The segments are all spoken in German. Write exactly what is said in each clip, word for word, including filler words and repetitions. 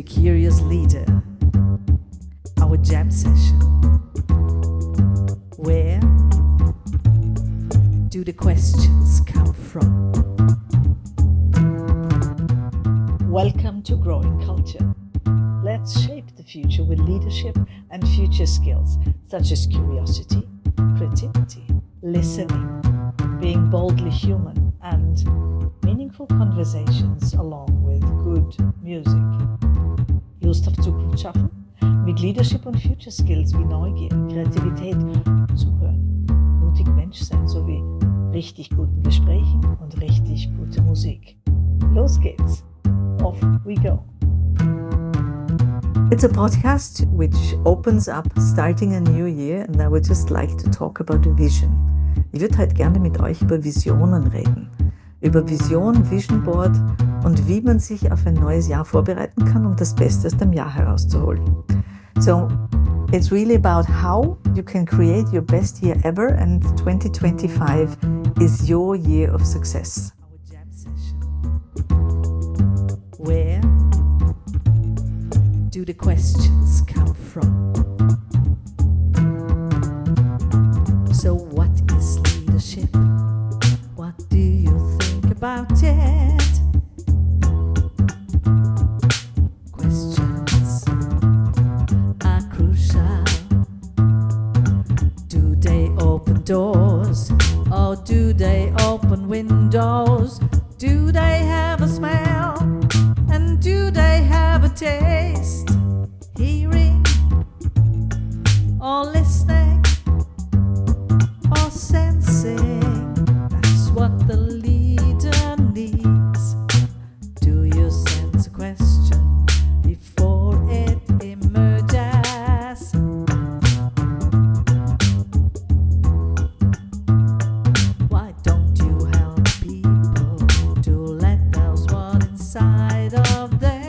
Curious Leader, our jam session. Where do the questions come from? Welcome to Growing Culture. Let's shape the future with leadership and future skills such as curiosity, creativity, listening, being boldly human, and meaningful conversations along with good music. Lust auf Zukunft schaffen? Mit Leadership und Future Skills wie Neugier, Kreativität, Zuhören, mutig Mensch sein sowie richtig guten Gesprächen und richtig gute Musik. Los geht's! Off we go! It's a podcast which opens up starting a new year, and I would just like to talk about a vision. Ich würde heute gerne mit euch über Visionen reden. Über Vision, Vision Board und wie man sich auf ein neues Jahr vorbereiten kann, um das Beste aus dem Jahr herauszuholen. So, it's really about how you can create your best year ever, and twenty twenty-five is your year of success. Our jam session. Where do the questions come from? So what is leadership? What do you think about it? Questions are crucial. Do they open doors or do they open windows? Do they have a smell and do they have a taste? Hearing or listening or sensing, that's what the leader needs. Do you sense a question before it emerges? Why don't you help people to let out what's inside of them?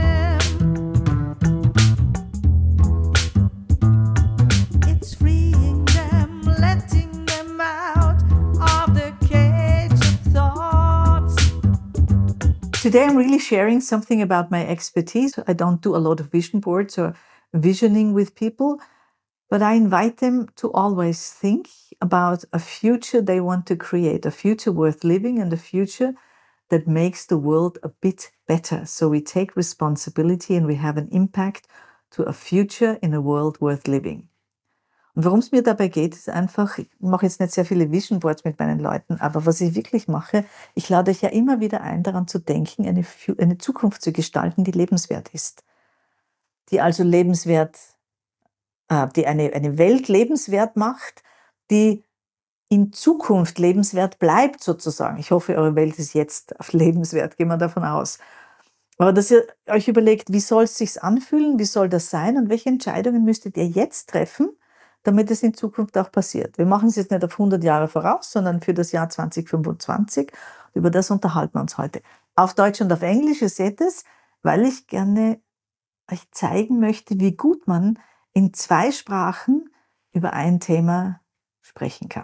It's freeing them, letting them out of the cage of thoughts. Today I'm really sharing something about my expertise. I don't do a lot of vision boards or visioning with people, but I invite them to always think about a future they want to create, a future worth living and a future that makes the world a bit better. So we take responsibility and we have an impact to a future in a world worth living. Und worum es mir dabei geht, ist einfach, ich mache jetzt nicht sehr viele Vision Boards mit meinen Leuten, aber was ich wirklich mache, ich lade euch ja immer wieder ein, daran zu denken, eine, eine Zukunft zu gestalten, die lebenswert ist. Die also lebenswert, äh, die eine, eine Welt lebenswert macht, die in Zukunft lebenswert bleibt sozusagen. Ich hoffe, eure Welt ist jetzt lebenswert, gehen wir davon aus. Aber dass ihr euch überlegt, wie soll es sich anfühlen, wie soll das sein und welche Entscheidungen müsstet ihr jetzt treffen, damit es in Zukunft auch passiert. Wir machen es jetzt nicht auf hundert Jahre voraus, sondern für das Jahr zwanzig fünfundzwanzig. Über das unterhalten wir uns heute. Auf Deutsch und auf Englisch, ihr seht es, weil ich gerne euch zeigen möchte, wie gut man in zwei Sprachen über ein Thema sprechen kann.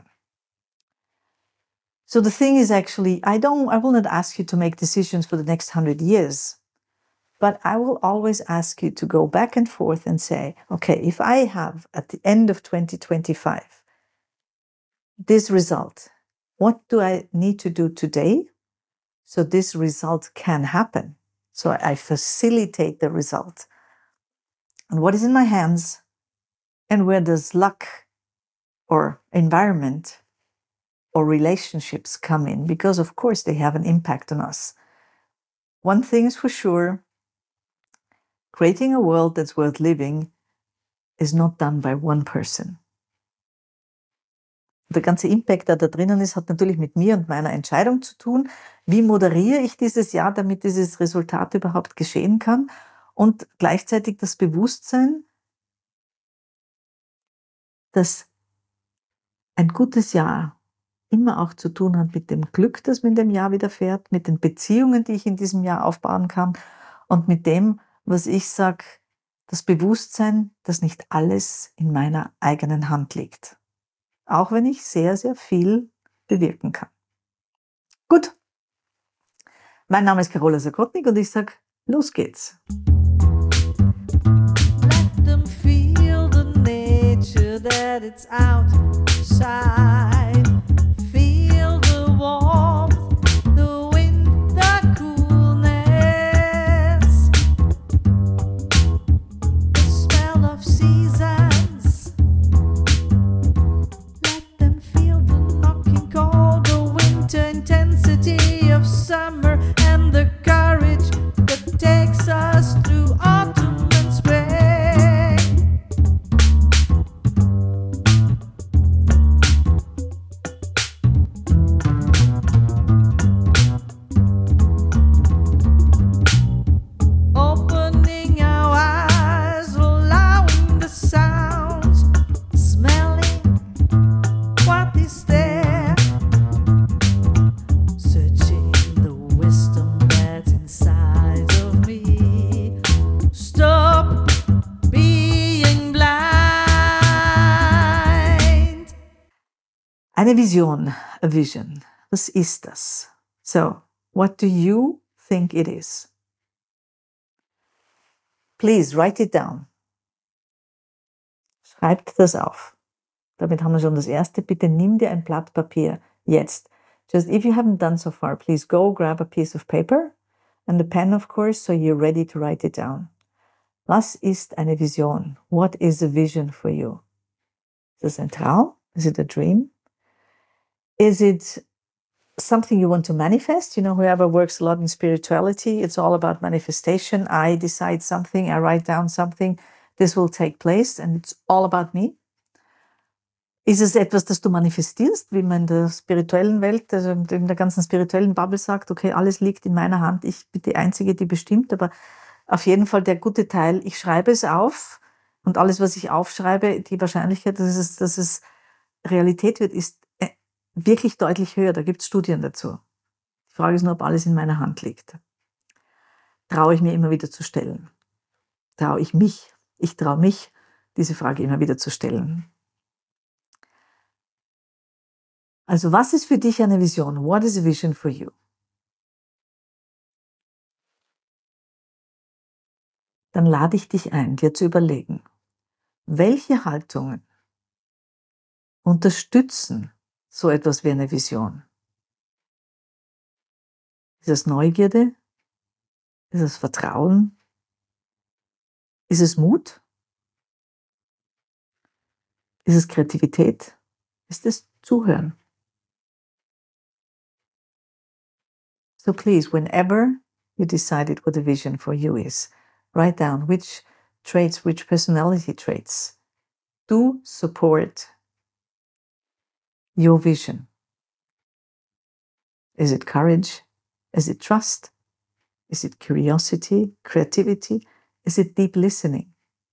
So the thing is actually, I don't, I will not ask you to make decisions for the next hundred years, but I will always ask you to go back and forth and say, okay, if I have at the end of twenty twenty-five this result, what do I need to do today so this result can happen? So I facilitate the result. And what is in my hands? And where does luck or environment or relationships come in? Because of course they have an impact on us. One thing is for sure, creating a world that's worth living is not done by one person. Der ganze Impact, der da drinnen ist, hat natürlich mit mir und meiner Entscheidung zu tun. Wie moderiere ich dieses Jahr, damit dieses Resultat überhaupt geschehen kann? Und gleichzeitig das Bewusstsein, dass ein gutes Jahr immer auch zu tun hat mit dem Glück, das mir in dem Jahr widerfährt, mit den Beziehungen, die ich in diesem Jahr aufbauen kann und mit dem, was ich sage, das Bewusstsein, dass nicht alles in meiner eigenen Hand liegt. Auch wenn ich sehr, sehr viel bewirken kann. Gut. Mein Name ist Carola Sakotnik und ich sage, los geht's. that it's outside. Feel the warmth, the wind, the coolness, the smell of seasons. Let them feel the knocking cold, the winter intensity of summer, and the courage that takes us through autumn and spring. Opening our eyes, allowing the sounds, smelling what is there, searching the wisdom that's inside of me. Stop being blind. Eine Vision, a vision. Was ist das? So, what do you think it is? Please write it down. Schreibt das auf. Damit haben wir schon das erste. Bitte nimm dir ein Blatt Papier jetzt. Just if you haven't done so far, please go grab a piece of paper and a pen, of course, so you're ready to write it down. Was ist eine Vision? What is a vision for you? Ist es ein Traum? Is it a dream? Is it something you want to manifest? You know, whoever works a lot in spirituality, it's all about manifestation. I decide something, I write down something, this will take place and it's all about me. Ist es etwas, das du manifestierst, wie man in der spirituellen Welt, also in der ganzen spirituellen Bubble sagt, okay, alles liegt in meiner Hand, ich bin die Einzige, die bestimmt, aber auf jeden Fall der gute Teil, ich schreibe es auf und alles, was ich aufschreibe, die Wahrscheinlichkeit, dass es, dass es Realität wird, ist wirklich deutlich höher. Da gibt es Studien dazu. Die Frage ist nur, ob alles in meiner Hand liegt. Traue ich mir immer wieder zu stellen? Traue ich mich? Ich traue mich, diese Frage immer wieder zu stellen. Also, was ist für dich eine Vision? What is a vision for you? Dann lade ich dich ein, dir zu überlegen, welche Haltungen unterstützen so etwas wie eine Vision. Ist es Neugierde? Ist es Vertrauen? Ist es Mut? Ist es Kreativität? Ist es Zuhören? So please, whenever you decided what a vision for you is, write down which traits, which personality traits do support your vision. Is it courage? Is it trust? Is it curiosity, creativity? Is it deep listening?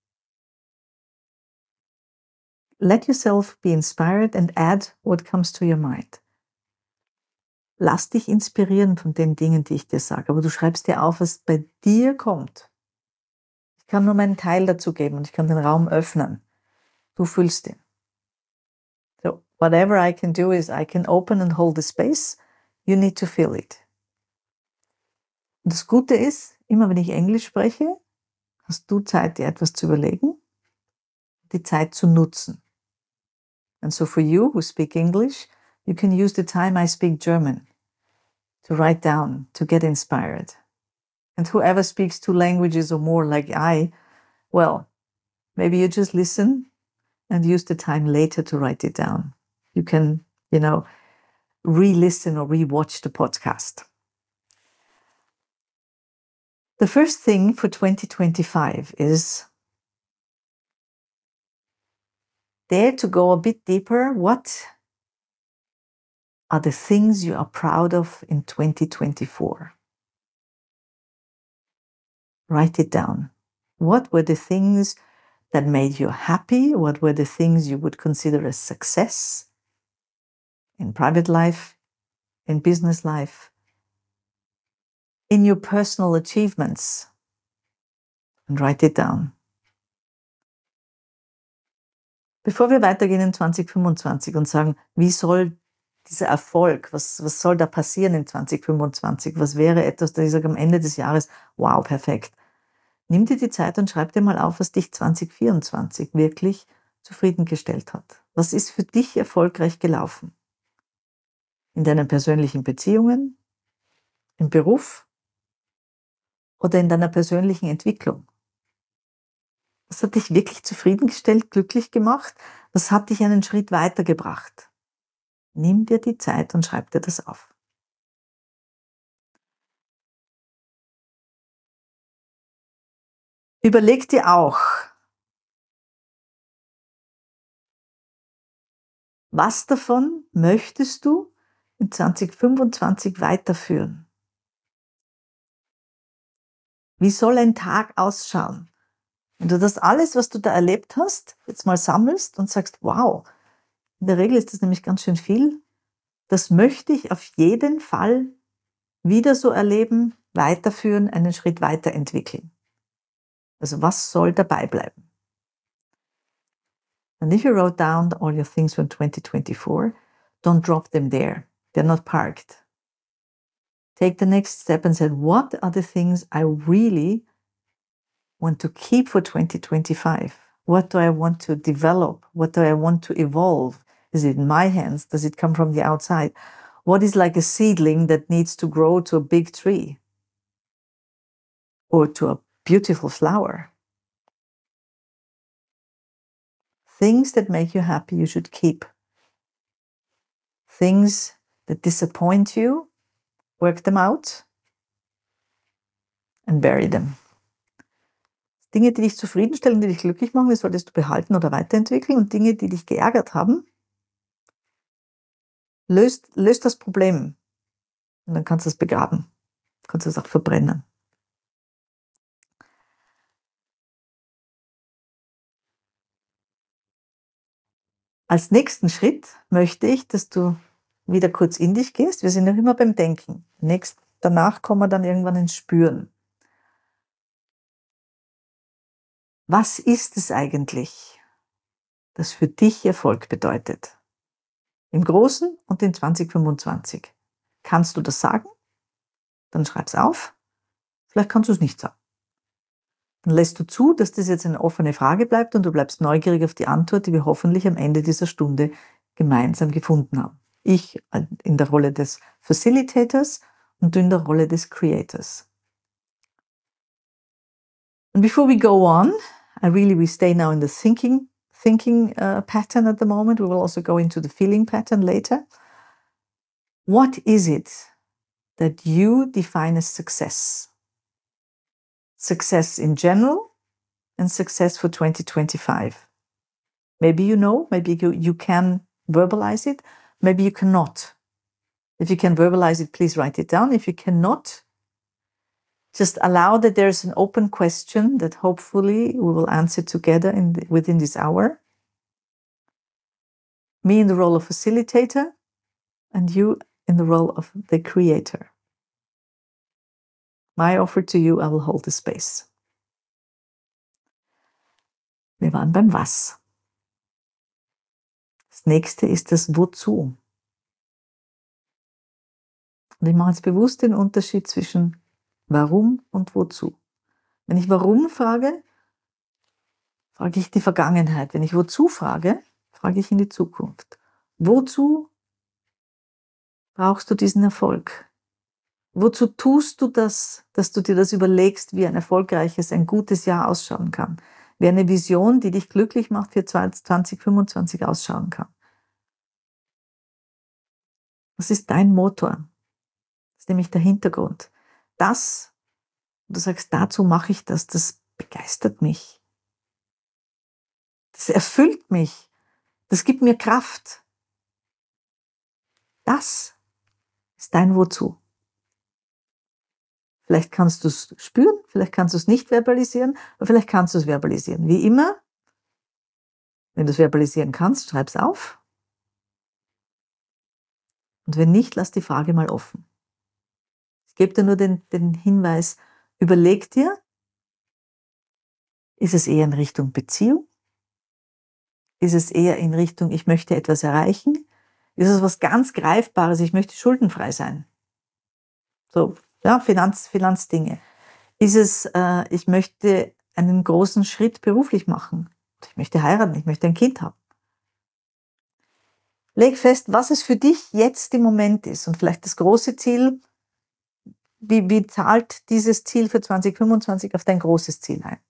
Let yourself be inspired and add what comes to your mind. Lass dich inspirieren von den Dingen, die ich dir sage, aber du schreibst dir auf, was bei dir kommt. Ich kann nur meinen Teil dazu geben und ich kann den Raum öffnen. Du fühlst ihn. So, whatever I can do is I can open and hold the space. You need to feel it. Und das Gute ist, immer wenn ich Englisch spreche, hast du Zeit, dir etwas zu überlegen, die Zeit zu nutzen. And so for you who speak English, you can use the time I speak German to write down, to get inspired. And whoever speaks two languages or more like I, well, maybe you just listen and use the time later to write it down. You can, you know, re-listen or re-watch the podcast. The first thing for twenty twenty-five is dare to go a bit deeper. What are the things you are proud of in twenty twenty-four? Write it down. What were the things that made you happy? What were the things you would consider a success in private life, in business life, in your personal achievements? And write it down. Bevor wir weitergehen in zwanzig fünfundzwanzig und sagen, wie soll dieser Erfolg, was, was soll da passieren in zwanzig fünfundzwanzig? Was wäre etwas, das ich sage am Ende des Jahres, wow, perfekt. Nimm dir die Zeit und schreib dir mal auf, was dich zwanzig vierundzwanzig wirklich zufriedengestellt hat? Was ist für dich erfolgreich gelaufen? In deinen persönlichen Beziehungen, im Beruf oder in deiner persönlichen Entwicklung? Was hat dich wirklich zufriedengestellt, glücklich gemacht? Was hat dich einen Schritt weitergebracht? Nimm dir die Zeit und schreib dir das auf. Überleg dir auch, was davon möchtest du in zwanzig fünfundzwanzig weiterführen? Wie soll ein Tag ausschauen? Wenn du das alles, was du da erlebt hast, jetzt mal sammelst und sagst, wow, in der Regel ist das nämlich ganz schön viel, das möchte ich auf jeden Fall wieder so erleben, weiterführen, einen Schritt weiterentwickeln. Also was soll dabei bleiben? And if you wrote down all your things from twenty twenty-four, don't drop them there. They're not parked. Take the next step and say, what are the things I really want to keep for twenty twenty-five? What do I want to develop? What do I want to evolve? Is it in my hands? Does it come from the outside? What is like a seedling that needs to grow to a big tree or to a beautiful flower? Things that make you happy, you should keep. Things that disappoint you, work them out and bury them. Dinge, die dich zufriedenstellen, die dich glücklich machen, die solltest du behalten oder weiterentwickeln. Und Dinge, die dich geärgert haben, löst, löst das Problem. Und dann kannst du es begraben. Kannst du es auch verbrennen. Als nächsten Schritt möchte ich, dass du wieder kurz in dich gehst. Wir sind noch immer beim Denken. Nächst, danach kommen wir dann irgendwann ins Spüren. Was ist es eigentlich, das für dich Erfolg bedeutet? Im Großen und in zwanzig fünfundzwanzig. Kannst du das sagen? Dann schreib's auf. Vielleicht kannst du es nicht sagen. Dann lässt du zu, dass das jetzt eine offene Frage bleibt und du bleibst neugierig auf die Antwort, die wir hoffentlich am Ende dieser Stunde gemeinsam gefunden haben. Ich in der Rolle des Facilitators und du in der Rolle des Creators. And before we go on, I really, we stay now in the thinking, thinking uh, pattern at the moment. We will also go into the feeling pattern later. What is it that you define as success? Success in general and success for twenty twenty-five. Maybe you know, maybe you, you can verbalize it, maybe you cannot. If you can verbalize it, please write it down. If you cannot, just allow that there's an open question that hopefully we will answer together in the, within this hour. Me in the role of facilitator and you in the role of the creator. My offer to you, I will hold the space. Wir waren beim Was. Das nächste ist das Wozu. Und ich mache jetzt bewusst den Unterschied zwischen Warum und Wozu. Wenn ich Warum frage, frage ich die Vergangenheit. Wenn ich Wozu frage, frage ich in die Zukunft. Wozu brauchst du diesen Erfolg? Wozu tust du das, dass du dir das überlegst, wie ein erfolgreiches, ein gutes Jahr ausschauen kann? Wie eine Vision, die dich glücklich macht, für zwanzig fünfundzwanzig ausschauen kann. Was ist dein Motor? Das ist nämlich der Hintergrund. Das, du sagst, dazu mache ich das, das begeistert mich. Das erfüllt mich. Das gibt mir Kraft. Das ist dein Wozu. Vielleicht kannst du es spüren, vielleicht kannst du es nicht verbalisieren, aber vielleicht kannst du es verbalisieren. Wie immer, wenn du es verbalisieren kannst, schreib es auf. Und wenn nicht, lass die Frage mal offen. Ich gebe dir nur den, den Hinweis, überleg dir, ist es eher in Richtung Beziehung? Ist es eher in Richtung, ich möchte etwas erreichen? Ist es was ganz Greifbares, ich möchte schuldenfrei sein? So, ja, Finanz, Finanzdinge. Ist es, äh, ich möchte einen großen Schritt beruflich machen? Ich möchte heiraten, ich möchte ein Kind haben. Leg fest, was es für dich jetzt im Moment ist und vielleicht das große Ziel. Wie, wie zahlt dieses Ziel für zwanzig fünfundzwanzig auf dein großes Ziel ein?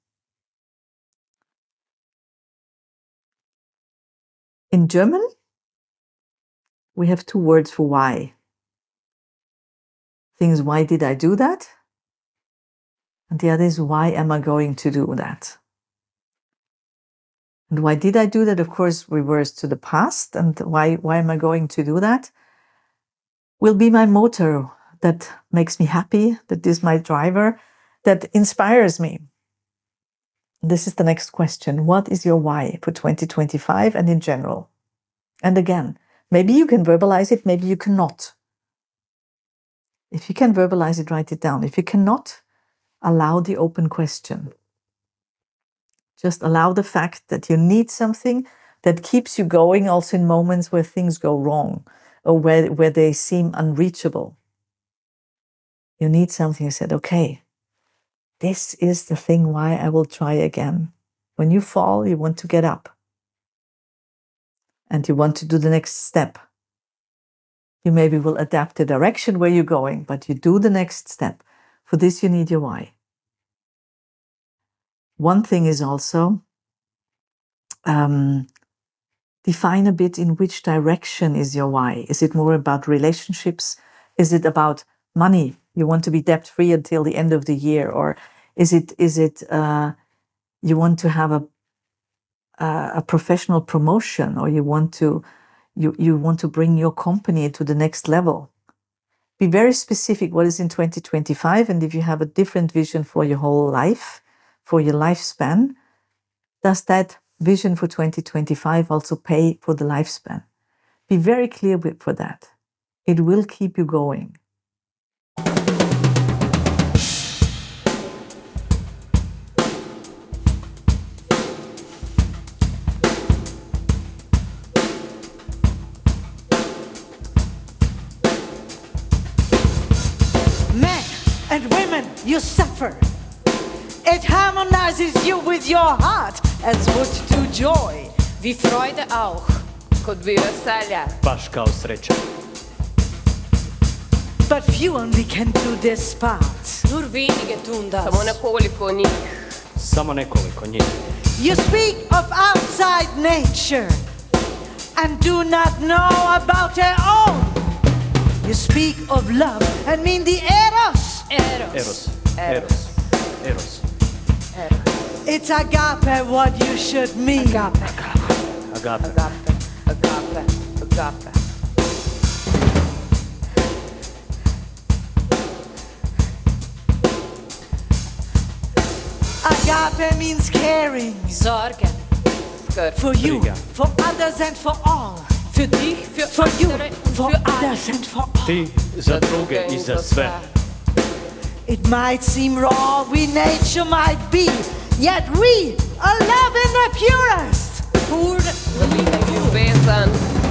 In German, we have two words for why. Things, why did I do that? And the other is, why am I going to do that? And why did I do that? Of course, reverse to the past. And why, why am I going to do that? Will be my motor that makes me happy, that is my driver, that inspires me. This is the next question. What is your why for twenty twenty-five and in general? And again, maybe you can verbalize it, maybe you cannot. If you can verbalize it, write it down. If you cannot, allow the open question. Just allow the fact that you need something that keeps you going also in moments where things go wrong or where, where they seem unreachable. You need something. You said, okay, this is the thing why I will try again. When you fall, you want to get up. And you want to do the next step. You maybe will adapt the direction where you're going, but you do the next step. For this, you need your why. One thing is also um, define a bit in which direction is your why. Is it more about relationships? Is it about money? You want to be debt-free until the end of the year? Or is it, is it uh, you want to have a, a, a professional promotion, or you want to, you, you want to bring your company to the next level? Be very specific what is in twenty twenty-five, and if you have a different vision for your whole life, for your lifespan, does that vision for twenty twenty-five also pay for the lifespan? Be very clear with, for that. It will keep you going. Men and women, you suffer. It harmonizes you with your heart as wood to joy. Wie Freude auch, kod bi veselja. Baš kao sreća. But few only can do this part. Nur wenige tun das. Samo nekoliko njih. Samo nekoliko njih. You speak of outside nature and do not know about their own. You speak of love and mean the eros. Eros. Eros. Eros. Eros. It's agape what you should mean. Agape. Agape. Agape. Agape. Agape. Agape means caring Sorgen. Skrb. for you, Briga. for others and for all. Für dich, für For you, andere und for für alle. others and for all. Ti za druge i za sve. It might seem raw, we nature might be, yet we are love in the purest. Pur ljubezen, ljubezen.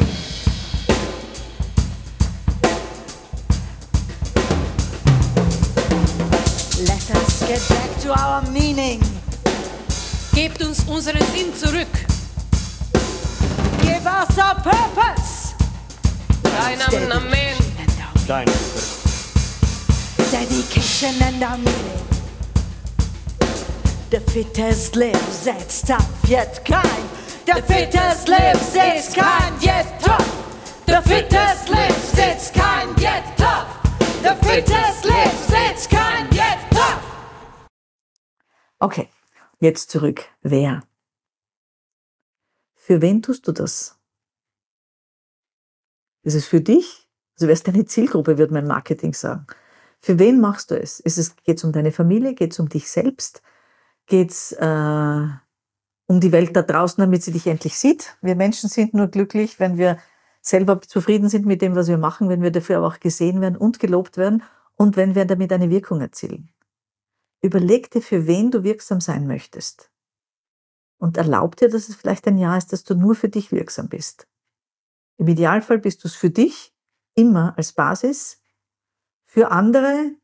Let us get back to our meaning. Gebt uns unseren Sinn zurück. Give us a purpose. Deinem Namen. Daj nam svrhu. Dedication and our meaning. The fittest lives, it's tough yet kind. The fittest lives, it's kind yet tough. The fittest lives, it's kind yet tough. The fittest lives, it's kind yet tough. Okay, jetzt zurück. Wer? Für wen tust du das? Ist es für dich? Also wer ist deine Zielgruppe, wird mein Marketing sagen. Für wen machst du es? Ist es geht es um deine Familie? Geht es um dich selbst? Geht es äh, um die Welt da draußen, damit sie dich endlich sieht? Wir Menschen sind nur glücklich, wenn wir selber zufrieden sind mit dem, was wir machen, wenn wir dafür aber auch gesehen werden und gelobt werden und wenn wir damit eine Wirkung erzielen. Überleg dir, für wen du wirksam sein möchtest. Und erlaub dir, dass es vielleicht ein Jahr ist, dass du nur für dich wirksam bist. Im Idealfall bist du es für dich immer als Basis, für andere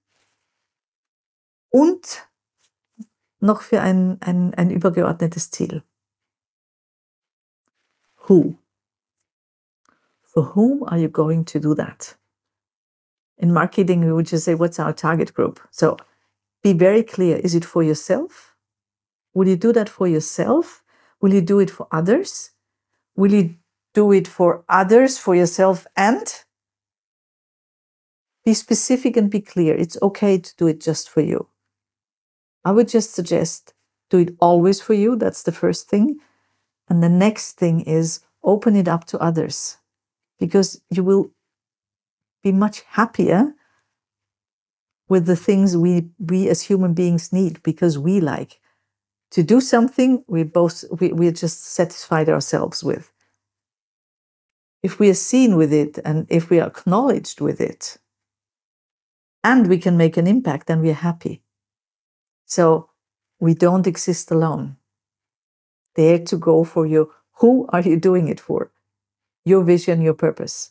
und noch für ein, ein, ein übergeordnetes Ziel. who. For whom are you going to do that? In marketing, we would just say, what's our target group? So be very clear. Is it for yourself? Will you do that for yourself? Will you do it for others? Will you do it for others, for yourself, and be specific and be clear. It's okay to do it just for you. I would just suggest do it always for you. That's the first thing. And the next thing is open it up to others, because you will be much happier with the things we, we as human beings need, because we like to do something we both, we, we're just satisfied ourselves with. If we are seen with it and if we are acknowledged with it and we can make an impact, then we're happy. So we don't exist alone. Dare to go for your, who are you doing it for? Your vision, your purpose.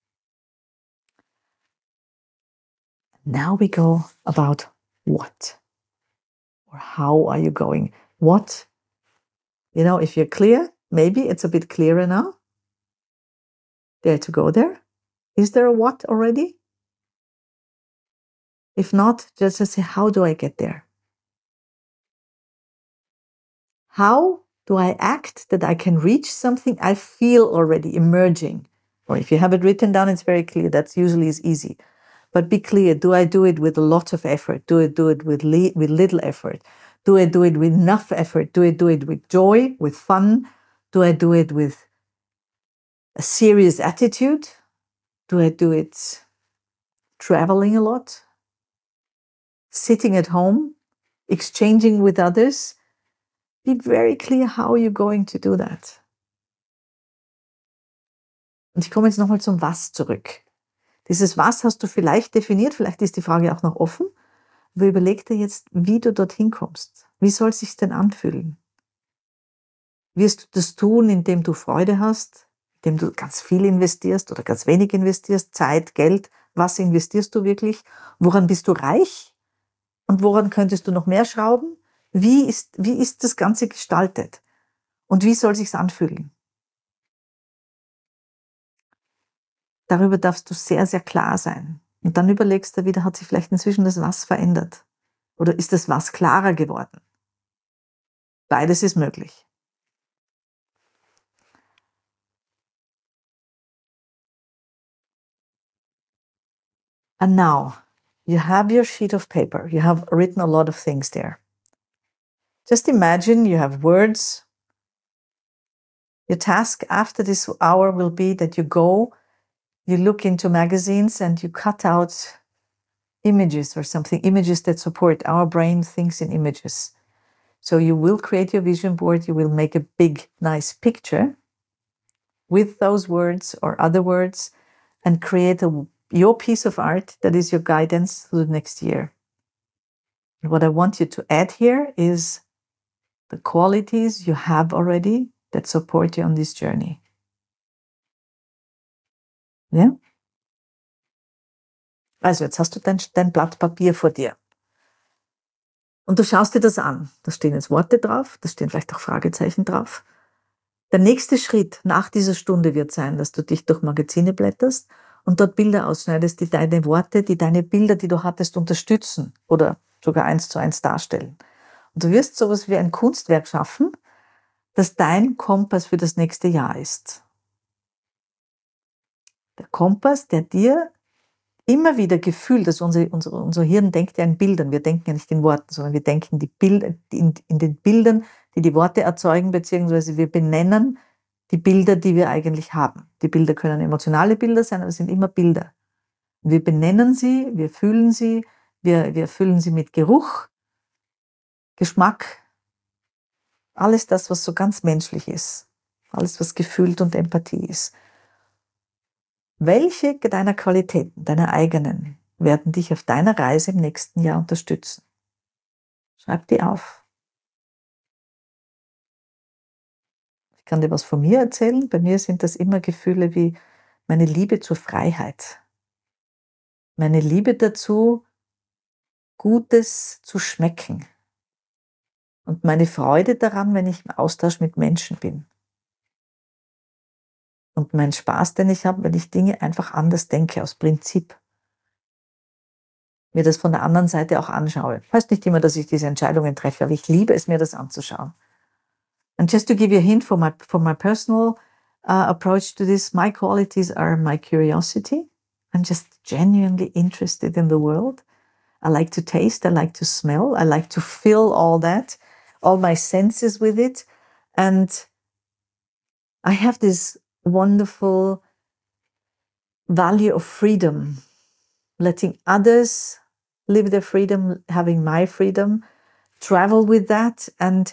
Now we go about what, or how are you going? What, you know, if you're clear, maybe it's a bit clearer now. Dare to go there. Is there a what already? If not, just say, how do I get there? How do I act that I can reach something I feel already emerging? Or if you have it written down, it's very clear. That's usually is easy. But be clear, do I do it with a lot of effort? Do I do it with, li- with little effort? Do I do it with enough effort? Do I do it with joy, with fun? Do I do it with a serious attitude? Do I do it traveling a lot? Sitting at home? Exchanging with others? Be very clear, how you're going to do that. Und ich komme jetzt nochmal zum Was zurück. Dieses Was hast du vielleicht definiert, vielleicht ist die Frage auch noch offen, aber überleg dir jetzt, wie du dorthin kommst. Wie soll es sich denn anfühlen? Wirst du das tun, indem du Freude hast, indem du ganz viel investierst oder ganz wenig investierst, Zeit, Geld? Was investierst du wirklich? Woran bist du reich? Und woran könntest du noch mehr schrauben? Wie ist, wie ist das Ganze gestaltet? Und wie soll es sich anfühlen? Darüber darfst du sehr, sehr klar sein. Und dann überlegst du wieder, hat sich vielleicht inzwischen das Was verändert? Oder ist das Was klarer geworden? Beides ist möglich. And now, you have your sheet of paper. You have written a lot of things there. Just imagine you have words. Your task after this hour will be that you go, you look into magazines and you cut out images or something, images that support. Our brain thinks in images. So you will create your vision board. You will make a big, nice picture with those words or other words and create a, your piece of art that is your guidance through the next year. And what I want you to add here is the qualities you have already that support you on this journey. Ja? Also jetzt hast du dein, dein Blatt Papier vor dir. Und du schaust dir das an. Da stehen jetzt Worte drauf, da stehen vielleicht auch Fragezeichen drauf. Der nächste Schritt nach dieser Stunde wird sein, dass du dich durch Magazine blätterst und dort Bilder ausschneidest, die deine Worte, die deine Bilder, die du hattest, unterstützen oder sogar eins zu eins darstellen. Und du wirst sowas wie ein Kunstwerk schaffen, das dein Kompass für das nächste Jahr ist. Der Kompass, der dir immer wieder gefühlt, dass unser, unser, unser Hirn denkt ja in Bildern, wir denken ja nicht in Worten, sondern wir denken die Bilder, in, in den Bildern, die die Worte erzeugen, beziehungsweise wir benennen die Bilder, die wir eigentlich haben. Die Bilder können emotionale Bilder sein, aber es sind immer Bilder. Wir benennen sie, wir fühlen sie, wir, wir füllen sie mit Geruch, Geschmack, alles das, was so ganz menschlich ist, alles, was gefühlt und Empathie ist. Welche deiner Qualitäten, deiner eigenen, werden dich auf deiner Reise im nächsten Jahr unterstützen? Schreib die auf. Ich kann dir was von mir erzählen. Bei mir sind das immer Gefühle wie meine Liebe zur Freiheit, meine Liebe dazu, Gutes zu schmecken und meine Freude daran, wenn ich im Austausch mit Menschen bin. und mein Spaß, den ich habe, wenn ich Dinge einfach anders denke, aus Prinzip. Mir das von der anderen Seite auch anschaue. Heißt nicht immer, dass ich diese Entscheidungen treffe, aber ich liebe es, mir das anzuschauen. And just to give you a hint for my, for my personal uh, approach to this, my qualities are my curiosity. I'm just genuinely interested in the world. I like to taste, I like to smell, I like to feel all that, all my senses with it. And I have this wonderful value of freedom, letting others live their freedom, having my freedom, travel with that, and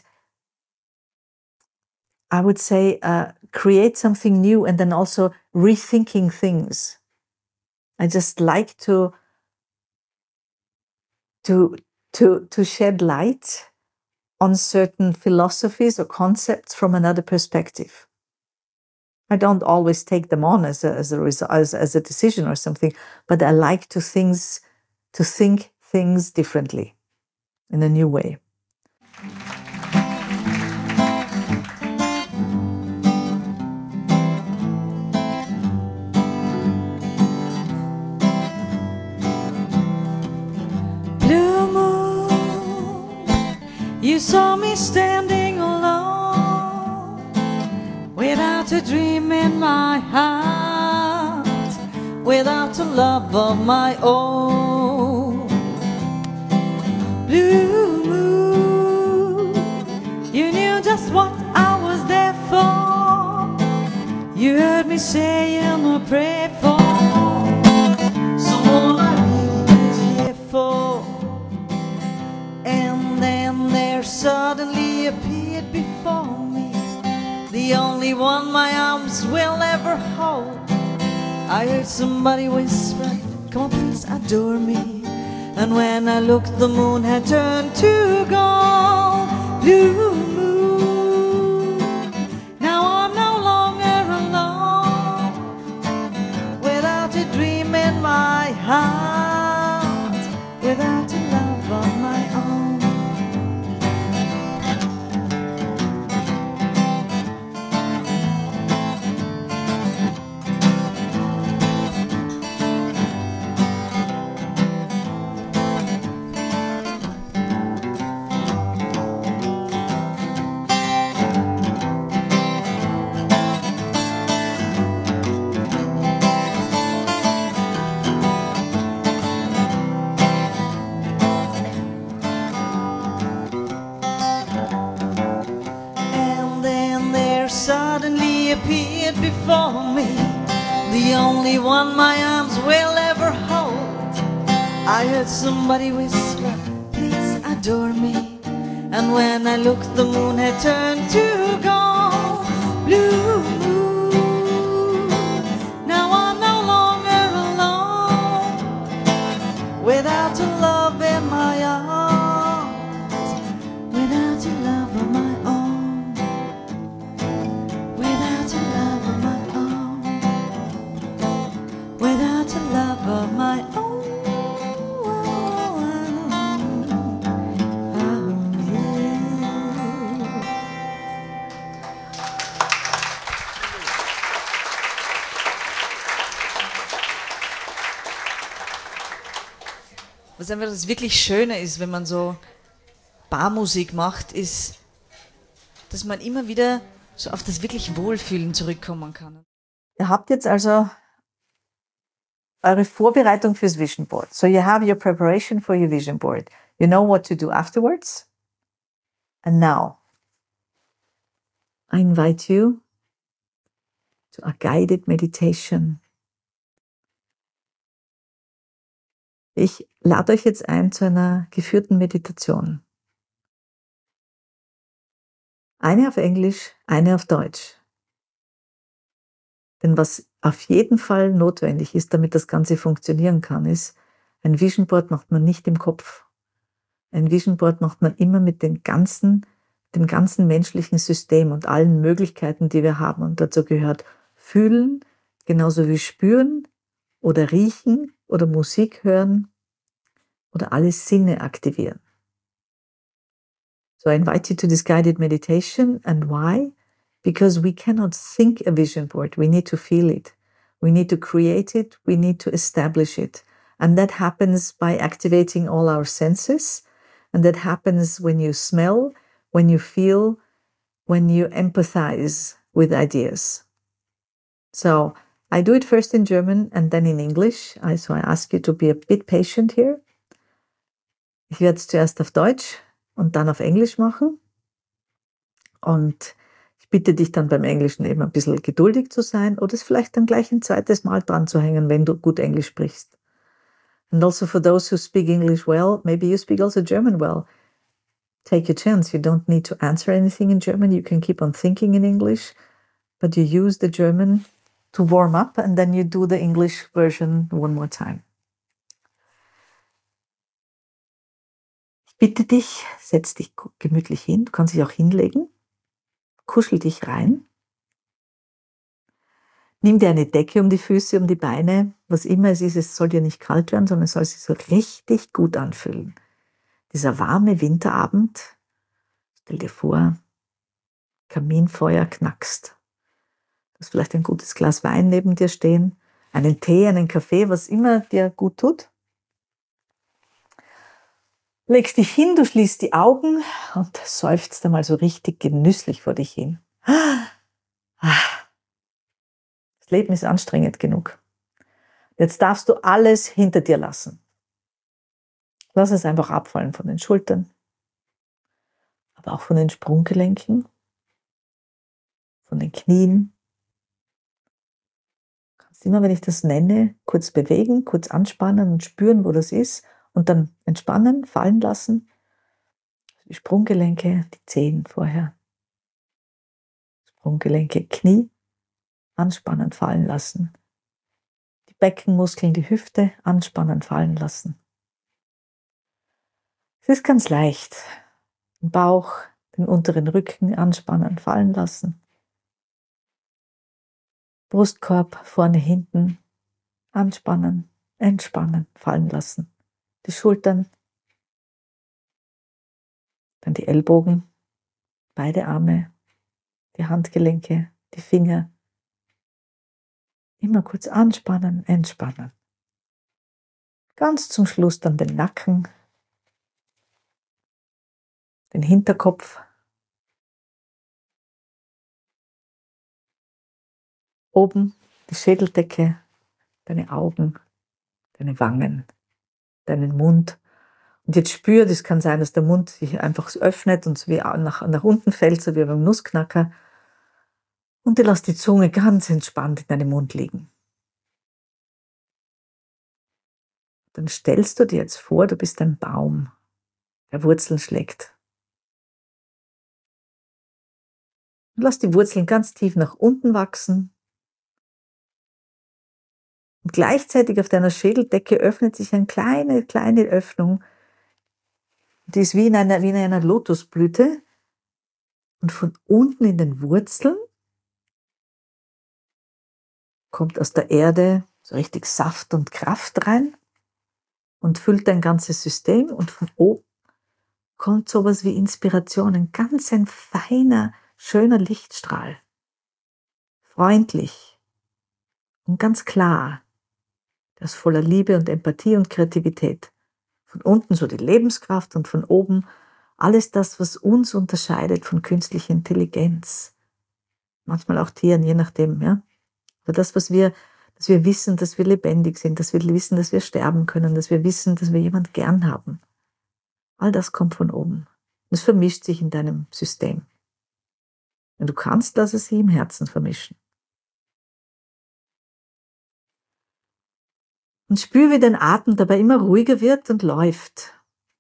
I would say uh, create something new, and then also rethinking things. I just like to to to to shed light on certain philosophies or concepts from another perspective. I don't always take them on as a as a result, as, as a decision or something, but I like to things to think things differently in a new way. Blue moon, you saw me standing alone, without a dream in my heart, without a love of my own. Blue moon, you knew just what I was there for. You heard me saying a prayer for someone I really care for. And then there suddenly appeared before me the only one my arms will ever hold. I heard somebody whisper, come on please adore me. And when I looked, the moon had turned to gold. Blue moon, now I'm no longer alone, without a dream in my heart, without a love of my own. Suddenly appeared before me the only one my arms will ever hold. I heard somebody whisper, please adore me. And when I looked, the moon had turned to gold. Blue moon, now I'm no longer alone, without a love in my arms, without a love of my own. Without a love of my own, without a love of my own. Oh, yeah. Was einfach das wirklich Schöne ist, wenn man so Barmusik macht, ist, dass man immer wieder so auf das wirklich Wohlfühlen zurückkommen kann. Ihr habt jetzt also eure Vorbereitung fürs Vision Board. So you have your preparation for your Vision Board. You know what to do afterwards. And now, I invite you to a guided meditation. Ich lade euch jetzt ein zu einer geführten Meditation. Eine auf Englisch, eine auf Deutsch. Denn was auf jeden Fall notwendig ist, damit das Ganze funktionieren kann, ist, ein Vision Board macht man nicht im Kopf. Ein Vision Board macht man immer mit dem ganzen, dem ganzen menschlichen System und allen Möglichkeiten, die wir haben. Und dazu gehört fühlen, genauso wie spüren oder riechen oder Musik hören oder alle Sinne aktivieren. So I invite you to this guided meditation. And why? because we cannot think a vision board. We need to feel it. We need to create it. We need to establish it. And that happens by activating all our senses. And that happens when you smell, when you feel, when you empathize with ideas. So I do it first in German and then in English. So I ask you to be a bit patient here. Ich werde es zuerst auf Deutsch und dann auf Englisch machen. Und ich bitte dich dann beim Englischen eben ein bisschen geduldig zu sein oder es vielleicht dann gleich ein zweites Mal dran zu hängen, wenn du gut Englisch sprichst. And also for those who speak English well, maybe you speak also German well. Take your chance. You don't need to answer anything in German. You can keep on thinking in English, but you use the German to warm up and then you do the English version one more time. Ich bitte dich, setz dich gemütlich hin. Du kannst dich auch hinlegen. Kuschel dich rein. Nimm dir eine Decke um die Füße, um die Beine. Was immer es ist, es soll dir nicht kalt werden, sondern es soll sich so richtig gut anfühlen. Dieser warme Winterabend, stell dir vor, Kaminfeuer knackst. Du hast vielleicht ein gutes Glas Wein neben dir stehen, einen Tee, einen Kaffee, was immer dir gut tut. Legst dich hin, du schließt die Augen und seufzt einmal so richtig genüsslich vor dich hin. Das Leben ist anstrengend genug. Jetzt darfst du alles hinter dir lassen. Lass es einfach abfallen von den Schultern, aber auch von den Sprunggelenken, von den Knien. Du kannst immer, wenn ich das nenne, kurz bewegen, kurz anspannen und spüren, wo das ist und dann entspannen, fallen lassen. Die Sprunggelenke, die Zehen vorher. Sprunggelenke, Knie, anspannen, fallen lassen. Die Beckenmuskeln, die Hüfte, anspannen, fallen lassen. Es ist ganz leicht. Den Bauch, den unteren Rücken anspannen, fallen lassen. Brustkorb, vorne, hinten, anspannen, entspannen, fallen lassen. Die Schultern, dann die Ellbogen, beide Arme, die Handgelenke, die Finger. Immer kurz anspannen, entspannen. Ganz zum Schluss dann den Nacken, den Hinterkopf, oben die Schädeldecke, deine Augen, deine Wangen, deinen Mund. Und jetzt spür, das kann sein, dass der Mund sich einfach öffnet und so wie nach, nach unten fällt, so wie beim Nussknacker. Und du lass die Zunge ganz entspannt in deinem Mund liegen. Dann stellst du dir jetzt vor, du bist ein Baum, der Wurzeln schlägt. Und lass die Wurzeln ganz tief nach unten wachsen. Und gleichzeitig auf deiner Schädeldecke öffnet sich eine kleine, kleine Öffnung. Die ist wie in einer, wie in einer Lotusblüte. Und von unten in den Wurzeln kommt aus der Erde so richtig Saft und Kraft rein und füllt dein ganzes System. Und von oben kommt sowas wie Inspiration, ein ganz ein feiner, schöner Lichtstrahl. Freundlich und ganz klar. Das ist voller Liebe und Empathie und Kreativität. Von unten so die Lebenskraft und von oben alles das, was uns unterscheidet von künstlicher Intelligenz. Manchmal auch Tieren, je nachdem, ja. Aber das, was wir, dass wir wissen, dass wir lebendig sind, dass wir wissen, dass wir sterben können, dass wir wissen, dass wir jemand gern haben. All das kommt von oben. Und es vermischt sich in deinem System. Wenn du kannst, lass es sich im Herzen vermischen. Und spür, wie dein Atem dabei immer ruhiger wird und läuft.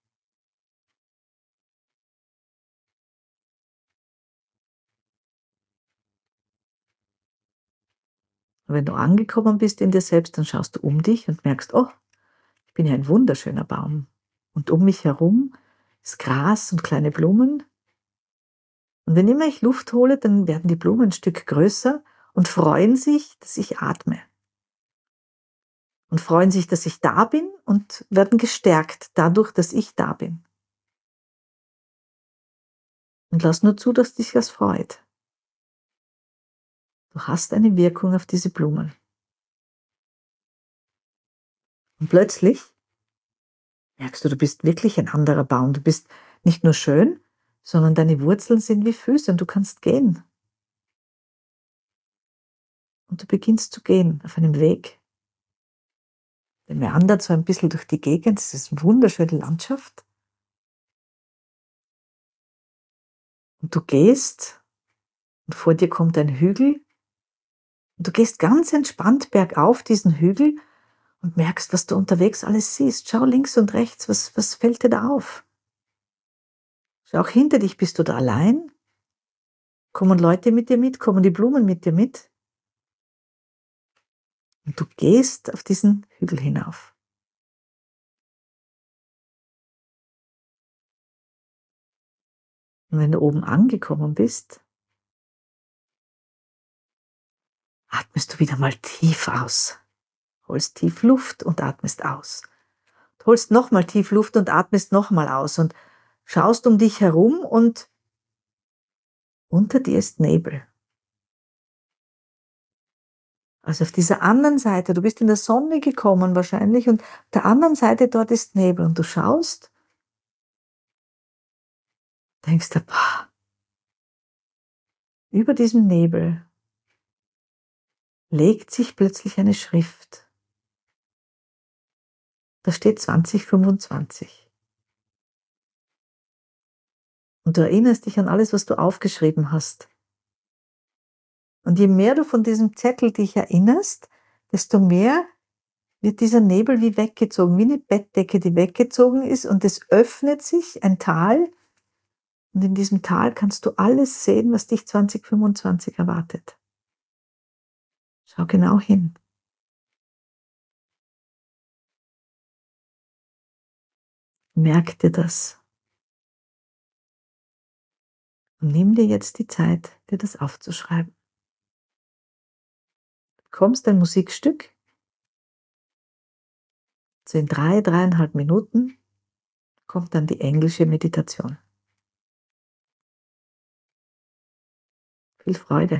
Und wenn du angekommen bist in dir selbst, dann schaust du um dich und merkst, oh, ich bin ja ein wunderschöner Baum. Und um mich herum ist Gras und kleine Blumen. Und wenn immer ich Luft hole, dann werden die Blumen ein Stück größer und freuen sich, dass ich atme. Und freuen sich, dass ich da bin und werden gestärkt dadurch, dass ich da bin. Und lass nur zu, dass dich das freut. Du hast eine Wirkung auf diese Blumen. Und plötzlich merkst du, du bist wirklich ein anderer Baum. Du bist nicht nur schön, sondern deine Wurzeln sind wie Füße und du kannst gehen. Und du beginnst zu gehen auf einem Weg. Der meandert so ein bisschen durch die Gegend. Es ist eine wunderschöne Landschaft. Und du gehst und vor dir kommt ein Hügel. Und du gehst ganz entspannt bergauf diesen Hügel und merkst, was du unterwegs alles siehst. Schau links und rechts, was, was fällt dir da auf? Schau auch hinter dich, bist du da allein? Kommen Leute mit dir mit? Kommen die Blumen mit dir mit? Und du gehst auf diesen Hügel hinauf. Und wenn du oben angekommen bist, atmest du wieder mal tief aus. Holst tief Luft und atmest aus. Du holst nochmal tief Luft und atmest nochmal aus und schaust um dich herum und unter dir ist Nebel. Also auf dieser anderen Seite, du bist in der Sonne gekommen wahrscheinlich und auf der anderen Seite dort ist Nebel und du schaust, denkst du, boah, über diesem Nebel legt sich plötzlich eine Schrift. Da steht zwanzig fünfundzwanzig. Und du erinnerst dich an alles, was du aufgeschrieben hast. Und je mehr du von diesem Zettel dich erinnerst, desto mehr wird dieser Nebel wie weggezogen, wie eine Bettdecke, die weggezogen ist und es öffnet sich ein Tal und in diesem Tal kannst du alles sehen, was dich zwanzig fünfundzwanzig erwartet. Schau genau hin. Merk dir das. Und nimm dir jetzt die Zeit, dir das aufzuschreiben. Du bekommst ein Musikstück. So in drei, dreieinhalb Minuten kommt dann die englische Meditation. Viel Freude.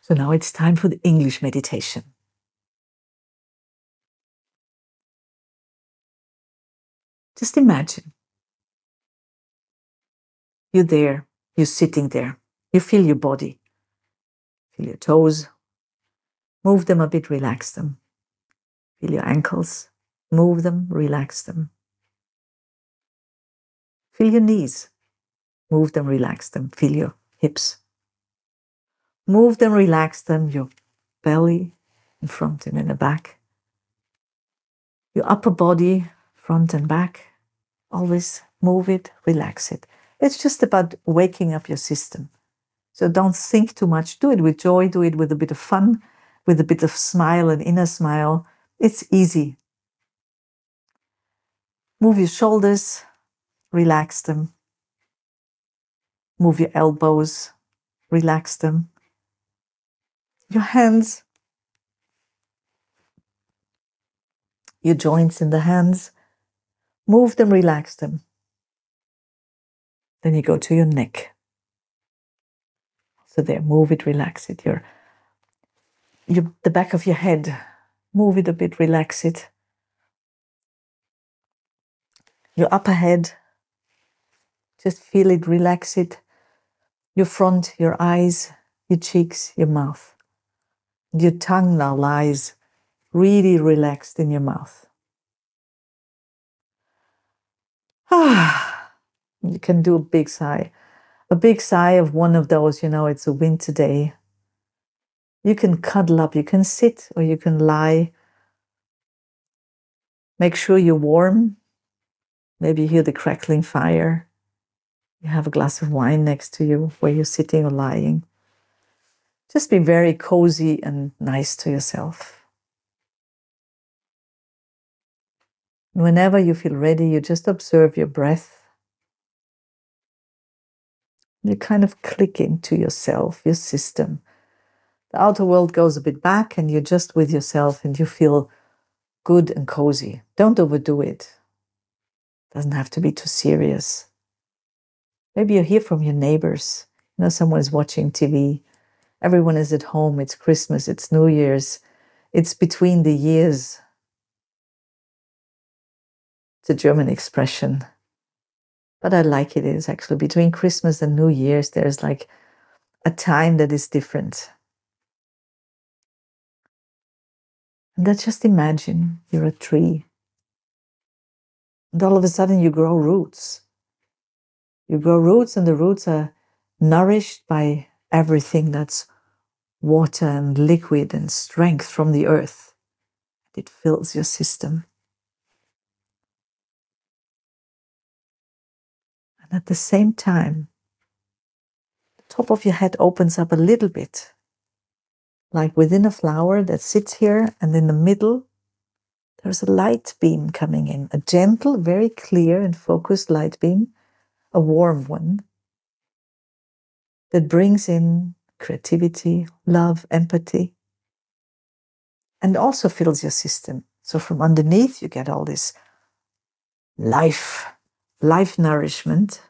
So now it's time for the English meditation. Just imagine you're there, you're sitting there, you feel your body, feel your toes, move them a bit, relax them. Feel your ankles, move them, relax them. Feel your knees, move them, relax them. Feel your hips, move them, relax them. Your belly in front and in the back. Your upper body, front and back. Always move it, relax it. It's just about waking up your system. So don't think too much. Do it with joy, do it with a bit of fun, with a bit of smile, an inner smile. It's easy. Move your shoulders, relax them. Move your elbows, relax them. Your hands, your joints in the hands, move them, relax them. Then you go to your neck. So there, move it, relax it. Your, your, the back of your head, move it a bit, relax it. Your upper head, just feel it, relax it. Your front, your eyes, your cheeks, your mouth. Your tongue now lies really relaxed in your mouth. Ah, you can do a big sigh. A big sigh of one of those, you know, it's a winter day. You can cuddle up, you can sit or you can lie. Make sure you're warm. Maybe you hear the crackling fire. You have a glass of wine next to you where you're sitting or lying. Just be very cozy and nice to yourself. Whenever you feel ready, you just observe your breath. You kind of click into yourself, your system. The outer world goes a bit back and you're just with yourself and you feel good and cozy. Don't overdo it. Doesn't have to be too serious. Maybe you hear from your neighbors. You know, someone is watching T V. Everyone is at home. It's Christmas. It's New Year's. It's between the years. It's a German expression. But I like it. It's actually between Christmas and New Year's. There's like a time that is different. And let's just imagine you're a tree. And all of a sudden you grow roots. You grow roots and the roots are nourished by everything that's water and liquid and strength from the earth. It fills your system. And at the same time, the top of your head opens up a little bit, like within a flower that sits here, and in the middle, there's a light beam coming in, a gentle, very clear and focused light beam, a warm one, that brings in creativity, love, empathy, and also fills your system. So from underneath, you get all this life, life nourishment.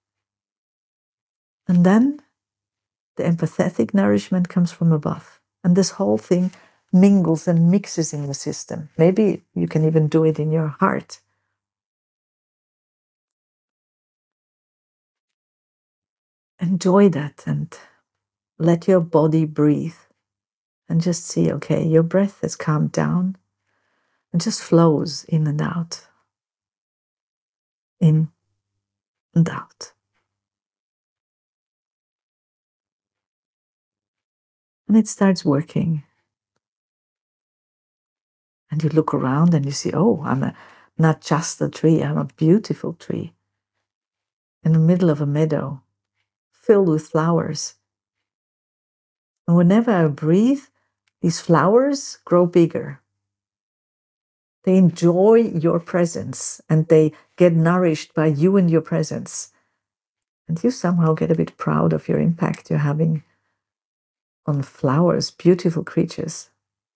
And then the empathetic nourishment comes from above. And this whole thing mingles and mixes in the system. Maybe you can even do it in your heart. Enjoy that and let your body breathe. And just see, okay, your breath has calmed down and just flows in and out. In and out. And it starts working. And you look around and you see, oh, I'm a, not just a tree, I'm a beautiful tree. In the middle of a meadow, filled with flowers. And whenever I breathe, these flowers grow bigger. They enjoy your presence and they get nourished by you and your presence. And you somehow get a bit proud of your impact you're having on flowers, beautiful creatures.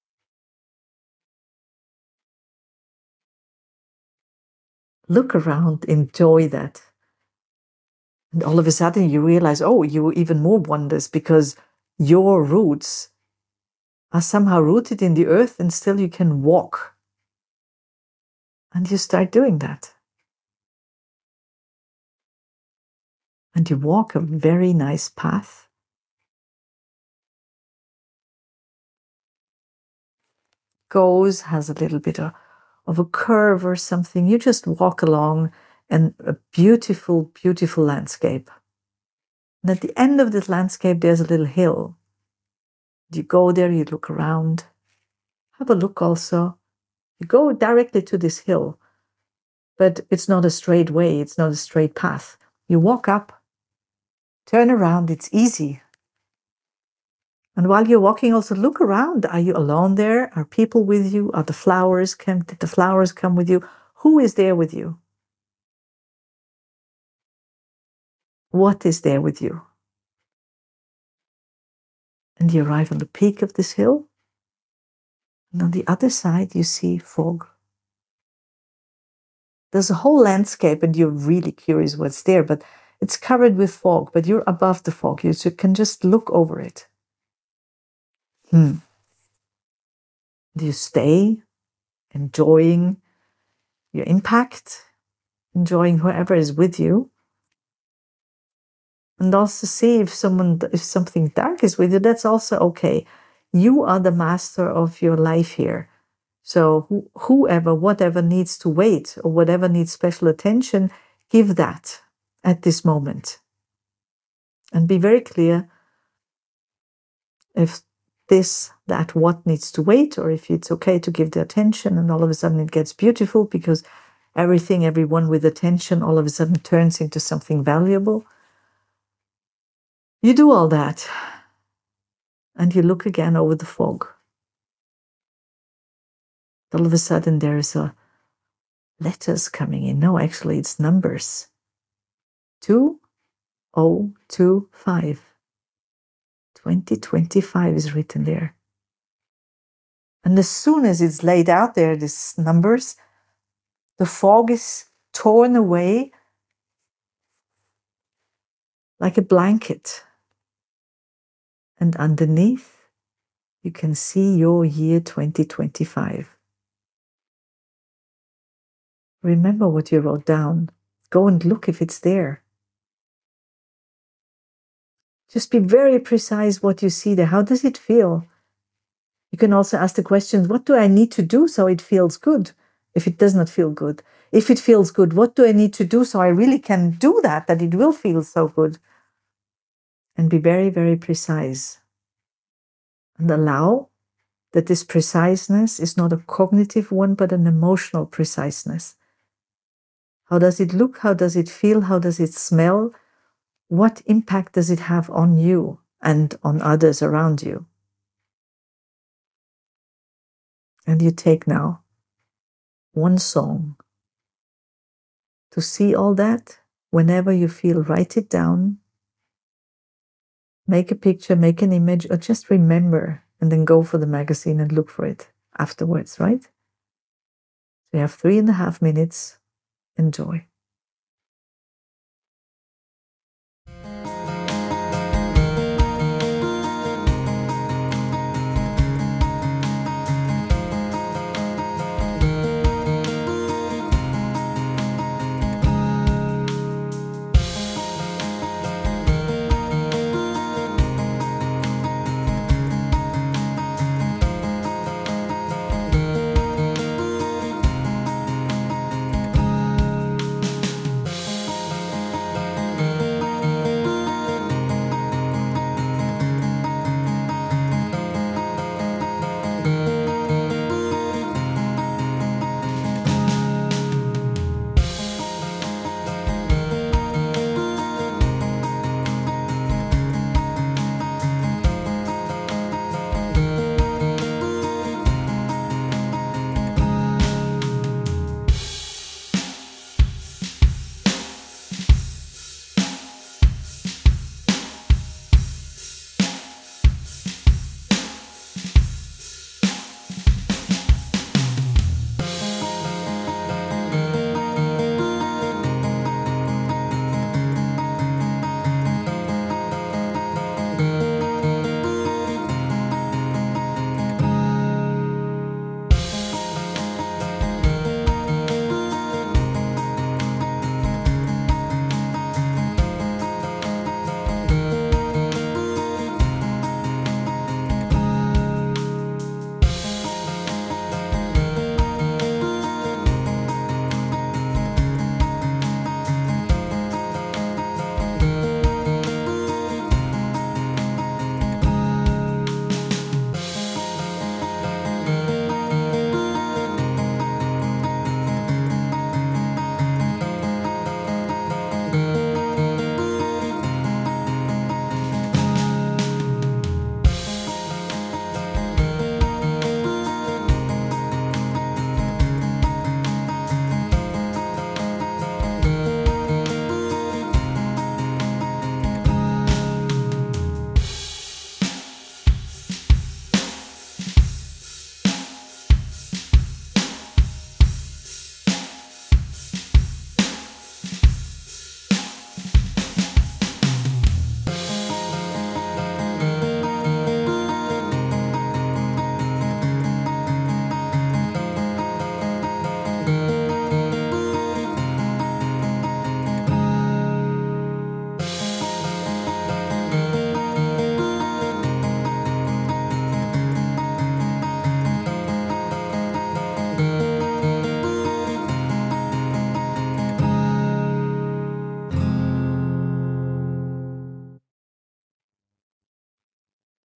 Look around, enjoy that. And all of a sudden you realize, oh, you were even more wonders because your roots are somehow rooted in the earth, and still you can walk. And you start doing that. And you walk a very nice path. Goes, has a little bit of, of a curve or something. You just walk along and a beautiful, beautiful landscape. And at the end of this landscape, there's a little hill. You go there, you look around. Have a look also. You go directly to this hill, but it's not a straight way. It's not a straight path. You walk up, turn around. It's easy. And while you're walking, also look around. Are you alone there? Are people with you? Are the flowers come? Did the flowers come with you? Who is there with you? What is there with you? And you arrive on the peak of this hill. And on the other side, you see fog. There's a whole landscape, and you're really curious what's there, but it's covered with fog, but you're above the fog. You can just look over it. Hmm. Do you stay, enjoying your impact, enjoying whoever is with you? And also see if someone, if something dark is with you, that's also okay. You are the master of your life here. So wh- whoever, whatever needs to wait or whatever needs special attention, give that at this moment. And be very clear if this, that, what needs to wait, or if it's okay to give the attention, and all of a sudden it gets beautiful because everything, everyone with attention all of a sudden turns into something valuable. You do all that, and you look again over the fog. All of a sudden there's a letters coming in. No, actually it's numbers. two oh two five. twenty twenty-five is written there. And as soon as it's laid out there, these numbers, the fog is torn away like a blanket. And underneath, you can see your year twenty twenty-five. Remember what you wrote down. Go and look if it's there. Just be very precise what you see there. How does it feel? You can also ask the questions, what do I need to do so it feels good? If it does not feel good. If it feels good, what do I need to do so I really can do that, that it will feel so good? And be very, very precise. And allow that this preciseness is not a cognitive one, but an emotional preciseness. How does it look? How does it feel? How does it smell? What impact does it have on you and on others around you? And you take now one song to see all that. Whenever you feel, write it down, make a picture, make an image, or just remember, and then go for the magazine and look for it afterwards, right? So you have three and a half minutes. Enjoy.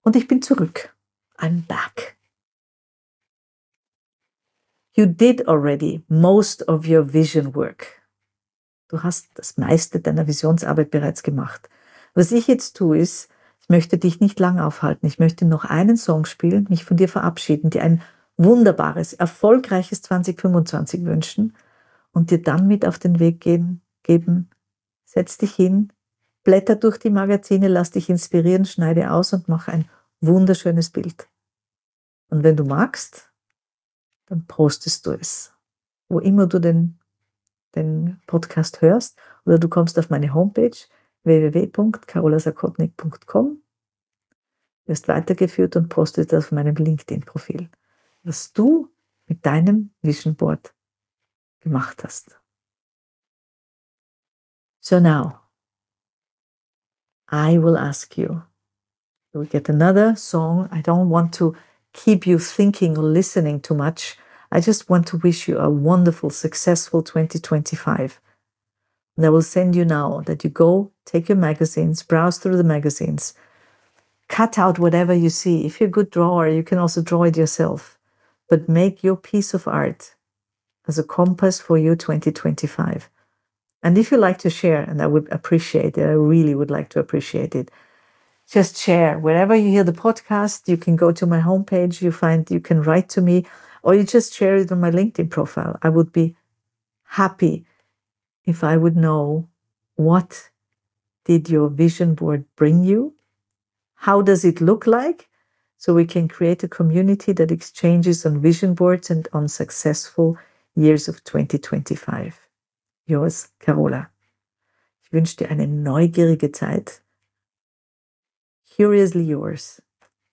Und ich bin zurück. I'm back. You did already most of your vision work. Du hast das meiste deiner Visionsarbeit bereits gemacht. Was ich jetzt tue, ist, ich möchte dich nicht lang aufhalten. Ich möchte noch einen Song spielen, mich von dir verabschieden, dir ein wunderbares, erfolgreiches zwanzig fünfundzwanzig wünschen und dir dann mit auf den Weg gehen, geben. Setz dich hin, blätter durch die Magazine, lass dich inspirieren, schneide aus und mach ein wunderschönes Bild. Und wenn du magst, dann postest du es. Wo immer du den, den Podcast hörst, oder du kommst auf meine Homepage w w w punkt carola sakotnik punkt com, wirst weitergeführt und postet auf meinem LinkedIn-Profil, was du mit deinem Vision Board gemacht hast. So now, I will ask you, you'll get another song. I don't want to keep you thinking or listening too much. I just want to wish you a wonderful, successful twenty twenty-five. And I will send you now that you go, take your magazines, browse through the magazines, cut out whatever you see. If you're a good drawer, you can also draw it yourself. But make your piece of art as a compass for your twenty twenty-five. And if you like to share, and I would appreciate it, I really would like to appreciate it, just share. Wherever you hear the podcast, you can go to my homepage, you find, you can write to me, or you just share it on my LinkedIn profile. I would be happy if I would know, what did your vision board bring you? How does it look like? So we can create a community that exchanges on vision boards and on successful years of twenty twenty-five. Yours, Carola. Ich wünsche dir eine neugierige Zeit. Curiously yours.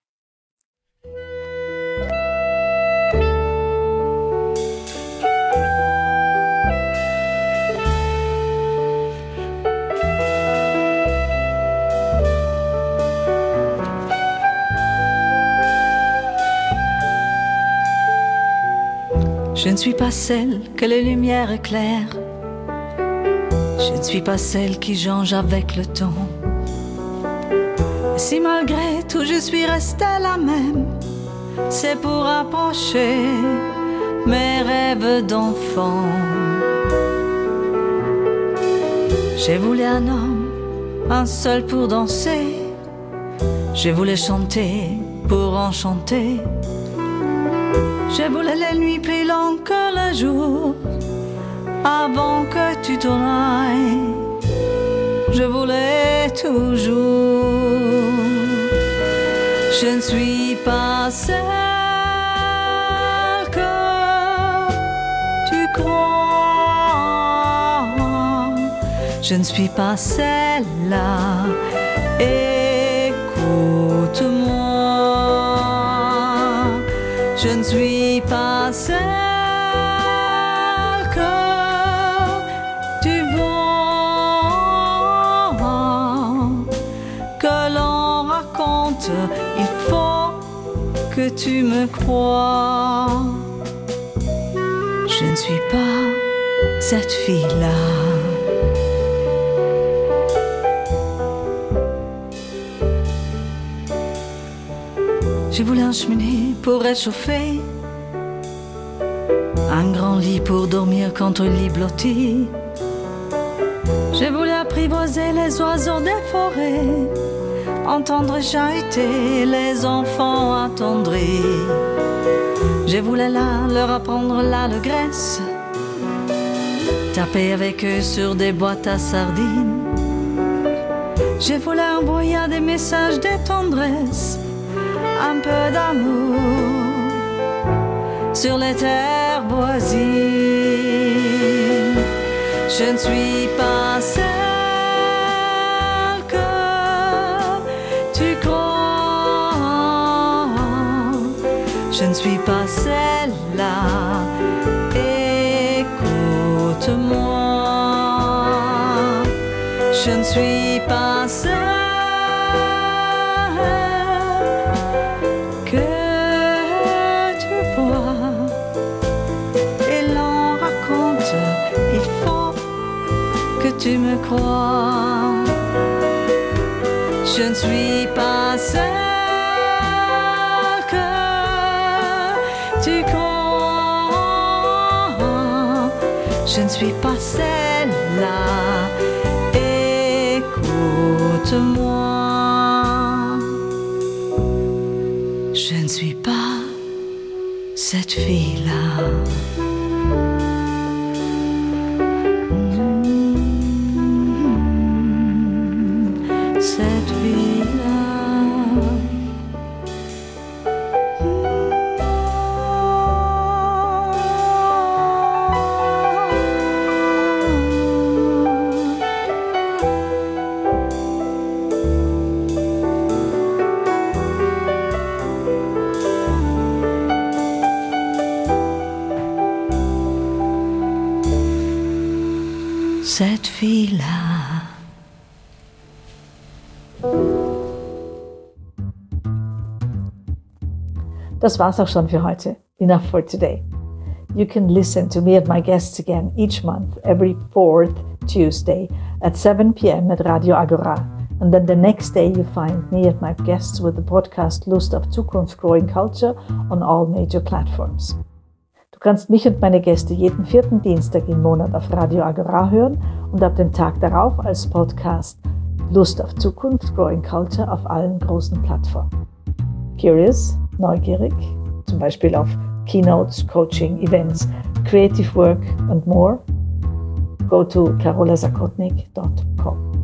Je ne suis pas celle que les lumières éclairent. Je ne suis pas celle qui change avec le temps. Et si malgré tout je suis restée la même, c'est pour approcher mes rêves d'enfant. J'ai voulu un homme, un seul pour danser. J'ai voulu chanter pour enchanter. J'ai voulu les nuits plus longues que le jour, avant que tu t'en ailles. Je voulais toujours. Je ne suis pas celle que tu crois. Je ne suis pas celle-là. Écoute-moi. Je ne suis pas celle que tu vois, que l'on raconte. Il faut que tu me crois. Je ne suis pas cette fille-là. J'ai voulu un cheminée pour réchauffer, un grand lit pour dormir contre le lit blotti. J'ai voulu apprivoiser les oiseaux des forêts, entendre chahuter les enfants attendris. J'ai voulu là leur apprendre l'allégresse, taper avec eux sur des boîtes à sardines. J'ai voulu envoyer des messages de tendresse, un peu d'amour sur les terres voisines. Je ne suis pas celle que tu crois. Je ne suis pas celle-là. Écoute-moi. Je ne suis pas celle tu me crois. Je ne suis pas celle tu crois, je ne suis pas celle-là, écoute-moi. Je ne suis pas cette fille-là. Cette fille-là. Cette fille-là. Das war's auch schon für heute. Enough for today. You can listen to me and my guests again each month, every fourth Tuesday at seven p.m. at Radio Agora. And then the next day you find me and my guests with the podcast Lust auf Zukunft Growing Culture on all major platforms. Du kannst mich und meine Gäste jeden vierten Dienstag im Monat auf Radio Agora hören und ab dem Tag darauf als Podcast Lust auf Zukunft Growing Culture auf allen großen Plattformen. Curious? Neugierig, zum Beispiel auf Keynotes, Coaching, Events, Creative Work and more? Go to carola zakotnik dot com.